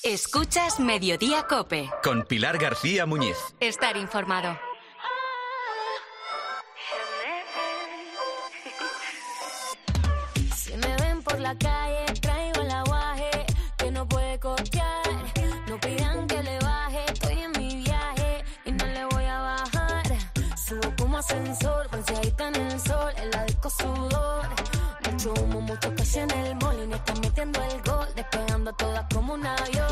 Escuchas Mediodía COPE. Con Pilar García Muñiz. Estar informado. Si me ven por la calle, traigo el aguaje que no puede costear. No pidan que le baje, estoy en mi viaje y no le voy a bajar. Subo como ascensor, bronceadita en el sol, en la disco sudor. Mucho humo, mucho cash en el mall y me están metiendo el gol, despegando todas como un avión.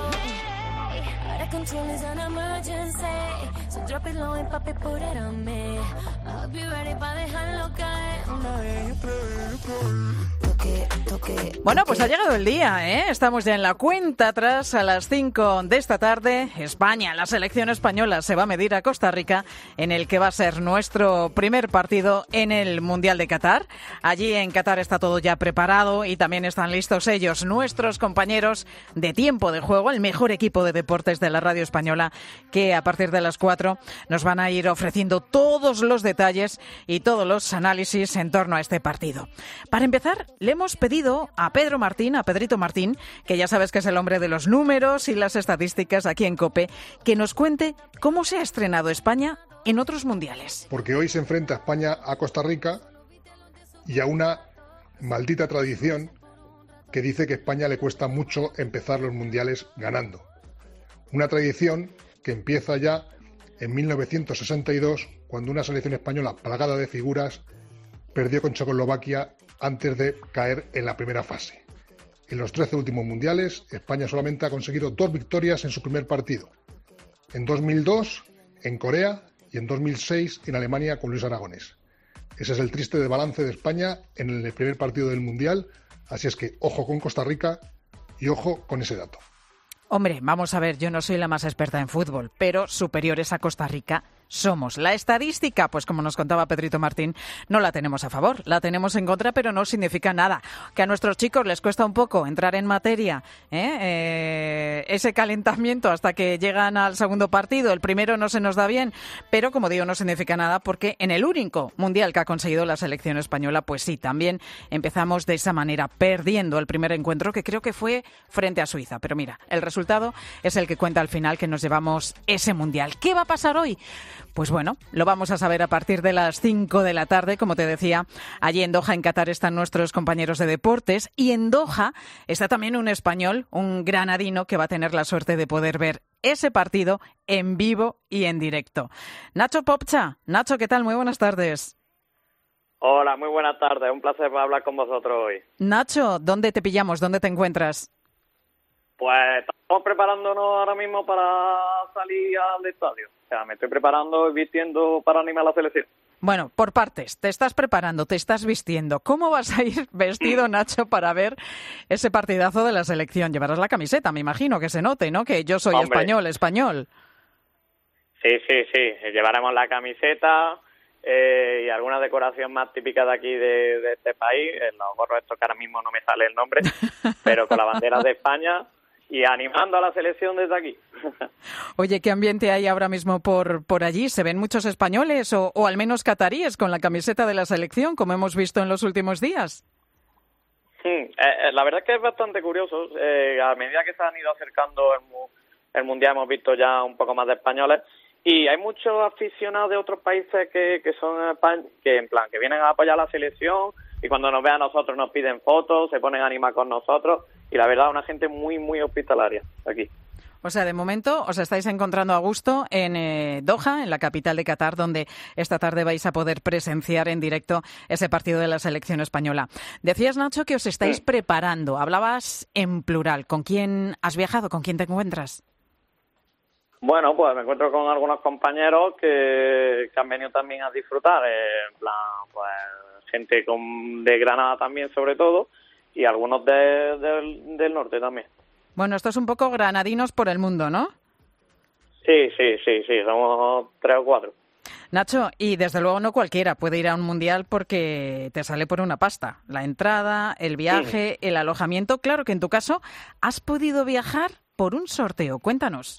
Out of control is an emergency, so drop it low and pop it, put it on me. I'll be ready pa' dejarlo caer una vez y otra vez. Bueno, pues ha llegado el día, ¿eh? Estamos ya en la cuenta atrás a las 5 de esta tarde. España, la selección española, se va a medir a Costa Rica en el que va a ser nuestro primer partido en el Mundial de Qatar. Allí en Qatar está todo ya preparado y también están listos ellos, nuestros compañeros de Tiempo de Juego, el mejor equipo de deportes de la radio española, que a partir de las 4 nos van a ir ofreciendo todos los detalles y todos los análisis en torno a este partido. Para empezar, le hemos pedido a Pedrito Martín, que ya sabes que es el hombre de los números y las estadísticas aquí en COPE, que nos cuente cómo se ha estrenado España en otros mundiales. Porque hoy se enfrenta España a Costa Rica y a una maldita tradición que dice que a España le cuesta mucho empezar los mundiales ganando. Una tradición que empieza ya en 1962, cuando una selección española plagada de figuras perdió con Checoslovaquia antes de caer en la primera fase. En los 13 últimos mundiales, España solamente ha conseguido 2 victorias en su primer partido. En 2002, en Corea, y en 2006, en Alemania, con Luis Aragonés. Ese es el triste balance de España en el primer partido del mundial, así es que ojo con Costa Rica y ojo con ese dato. Hombre, vamos a ver, yo no soy la más experta en fútbol, pero superiores a Costa Rica somos. La estadística, pues como nos contaba Pedrito Martín, no la tenemos a favor, la tenemos en contra, pero no significa nada. Que a nuestros chicos les cuesta un poco entrar en materia, ese calentamiento hasta que llegan al segundo partido. El primero no se nos da bien, pero como digo, no significa nada porque en el único mundial que ha conseguido la selección española, pues sí, también empezamos de esa manera, perdiendo el primer encuentro, que creo que fue frente a Suiza. Pero mira, el resultado es el que cuenta al final, que nos llevamos ese mundial. ¿Qué va a pasar hoy? Pues bueno, lo vamos a saber a partir de las 5 de la tarde, como te decía. Allí en Doha, en Qatar, están nuestros compañeros de deportes y en Doha está también un español, un granadino, que va a tener la suerte de poder ver ese partido en vivo y en directo. Nacho Popcha. Nacho, ¿qué tal? Muy buenas tardes. Hola, muy buenas tardes. Un placer hablar con vosotros hoy. Nacho, ¿dónde te pillamos? ¿Dónde te encuentras? Pues estamos preparándonos ahora mismo para salir al estadio. O sea, me estoy preparando y vistiendo para animar a la selección. Bueno, por partes. Te estás preparando, te estás vistiendo. ¿Cómo vas a ir vestido, Nacho, para ver ese partidazo de la selección? Llevarás la camiseta, me imagino, que se note, ¿no? Que yo soy español. Sí. Llevaremos la camiseta y alguna decoración más típica de aquí de este país. Los gorros estos que ahora mismo no me sale el nombre, pero con la bandera de España. Y animando a la selección desde aquí. Oye, ¿qué ambiente hay ahora mismo por allí? ¿Se ven muchos españoles o al menos cataríes con la camiseta de la selección, como hemos visto en los últimos días? Sí, la verdad es que es bastante curioso. A medida que se han ido acercando el Mundial hemos visto ya un poco más de españoles. Y hay muchos aficionados de otros países que son que en plan que vienen a apoyar a la selección y cuando nos ven a nosotros nos piden fotos, se ponen a animar con nosotros y la verdad una gente muy muy hospitalaria aquí. O sea, de momento os estáis encontrando a gusto en Doha, en la capital de Qatar, donde esta tarde vais a poder presenciar en directo ese partido de la selección española. Decías, Nacho, que os estáis preparando. Hablabas en plural. ¿Con quién has viajado? ¿Con quién te encuentras? Bueno, pues me encuentro con algunos compañeros que han venido también a disfrutar, en plan, pues gente de Granada también sobre todo, y algunos del norte también. Bueno, esto es un poco granadinos por el mundo, ¿no? Sí, somos 3 o 4. Nacho, y desde luego no cualquiera puede ir a un mundial porque te sale por una pasta. La entrada, el viaje, el alojamiento. Claro que en tu caso has podido viajar por un sorteo. Cuéntanos.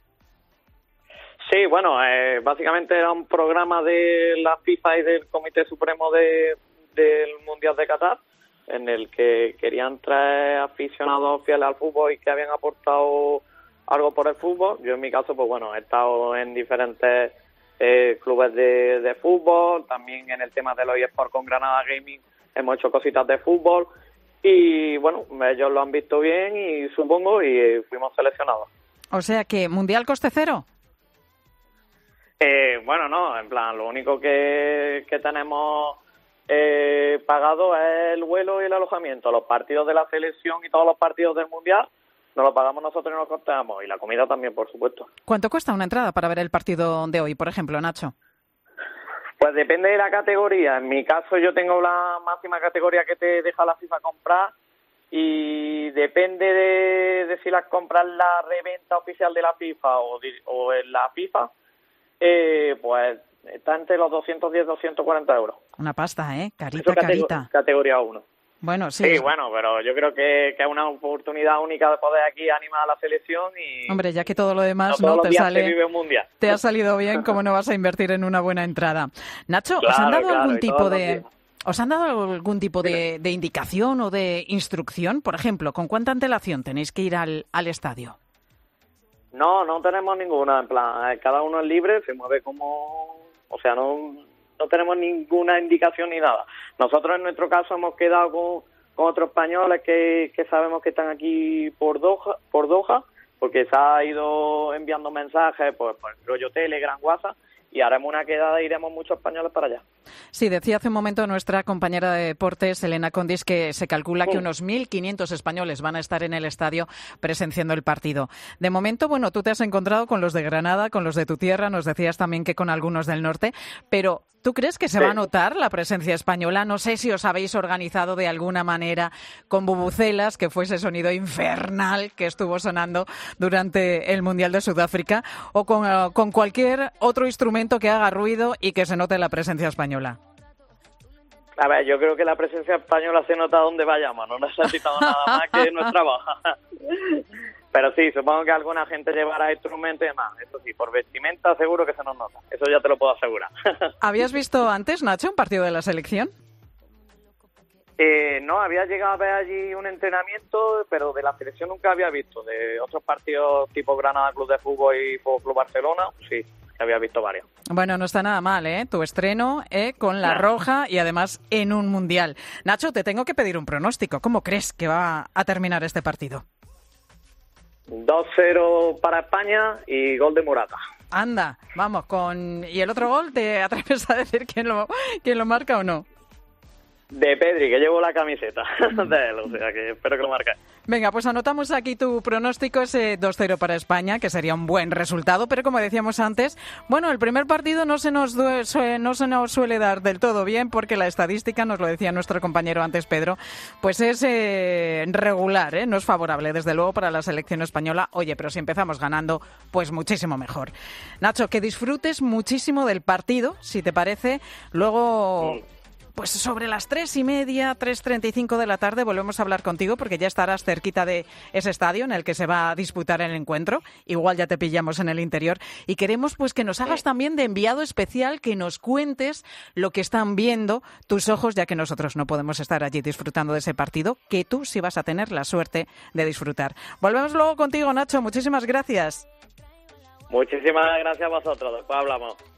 Sí, bueno, básicamente era un programa de la FIFA y del Comité Supremo del Mundial de Qatar, en el que querían traer aficionados fieles al fútbol y que habían aportado algo por el fútbol. Yo en mi caso, pues bueno, he estado en diferentes clubes de fútbol, también en el tema de los eSports con Granada Gaming hemos hecho cositas de fútbol y bueno, ellos lo han visto bien y supongo y fuimos seleccionados. O sea que, ¿mundial coste cero? Bueno, no, en plan, lo único que tenemos pagado es el vuelo y el alojamiento. Los partidos de la selección y todos los partidos del mundial nos lo pagamos nosotros y nos costeamos. Y la comida también, por supuesto. ¿Cuánto cuesta una entrada para ver el partido de hoy, por ejemplo, Nacho? Pues depende de la categoría. En mi caso yo tengo la máxima categoría que te deja la FIFA comprar y depende de si las compras la reventa oficial de la FIFA o en la FIFA, pues está entre los 210 y 240 euros. Una pasta, ¿eh? Carita, carita. Categoría 1. Bueno, sí. Sí, bueno, pero yo creo que es una oportunidad única de poder aquí animar a la selección y... Hombre, ya que todo lo demás no no te sale, se vive un mundial. Te ha salido bien, ¿cómo no vas a invertir en una buena entrada? Nacho, claro, ¿os han dado algún tipo de indicación o de instrucción? Por ejemplo, ¿con cuánta antelación tenéis que ir al estadio? No tenemos ninguna, en plan, cada uno es libre, se mueve como... O sea, no tenemos ninguna indicación ni nada. Nosotros en nuestro caso hemos quedado con otros españoles que sabemos que están aquí por Doha, porque se ha ido enviando mensajes por el rollo Telegram, WhatsApp, y haremos una quedada e iremos muchos españoles para allá. Sí, decía hace un momento nuestra compañera de deportes, Elena Condis, que se calcula que unos 1.500 españoles van a estar en el estadio presenciando el partido. De momento, bueno, tú te has encontrado con los de Granada, con los de tu tierra, nos decías también que con algunos del norte, pero ¿tú crees que se va a notar la presencia española? No sé si os habéis organizado de alguna manera con bubucelas, que fue ese sonido infernal que estuvo sonando durante el Mundial de Sudáfrica, o con cualquier otro instrumento que haga ruido y que se note la presencia española. A ver, yo creo que la presencia española se nota donde vayamos, no necesitamos nada más que nuestra baja. Pero sí, supongo que alguna gente llevará instrumentos y demás. Eso sí, por vestimenta seguro que se nos nota. Eso ya te lo puedo asegurar. ¿Habías visto antes, Nacho, un partido de la selección? No, había llegado a ver allí un entrenamiento, pero de la selección nunca había visto. De otros partidos tipo Granada Club de Fútbol y Fútbol Club Barcelona, sí, había visto varios. Bueno, no está nada mal, ¿eh? Tu estreno con la roja y además en un mundial. Nacho, te tengo que pedir un pronóstico. ¿Cómo crees que va a terminar este partido? 2-0 para España y gol de Morata. Anda, vamos, ¿y el otro gol te atreves a decir quién lo marca o no? De Pedri, que llevo la camiseta de él, o sea que espero que lo marque. Venga, pues anotamos aquí tu pronóstico, ese 2-0 para España, que sería un buen resultado, pero como decíamos antes, bueno, el primer partido no se nos suele dar del todo bien, porque la estadística, nos lo decía nuestro compañero antes, Pedro, pues es regular, no es favorable, desde luego, para la selección española. Oye, pero si empezamos ganando, pues muchísimo mejor. Nacho, que disfrutes muchísimo del partido, si te parece, luego... Pues sobre las 3:30, 3:35 de la tarde volvemos a hablar contigo porque ya estarás cerquita de ese estadio en el que se va a disputar el encuentro. Igual ya te pillamos en el interior. Y queremos pues que nos hagas también de enviado especial, que nos cuentes lo que están viendo tus ojos, ya que nosotros no podemos estar allí disfrutando de ese partido, que tú sí vas a tener la suerte de disfrutar. Volvemos luego contigo, Nacho. Muchísimas gracias. Muchísimas gracias a vosotros. Después hablamos.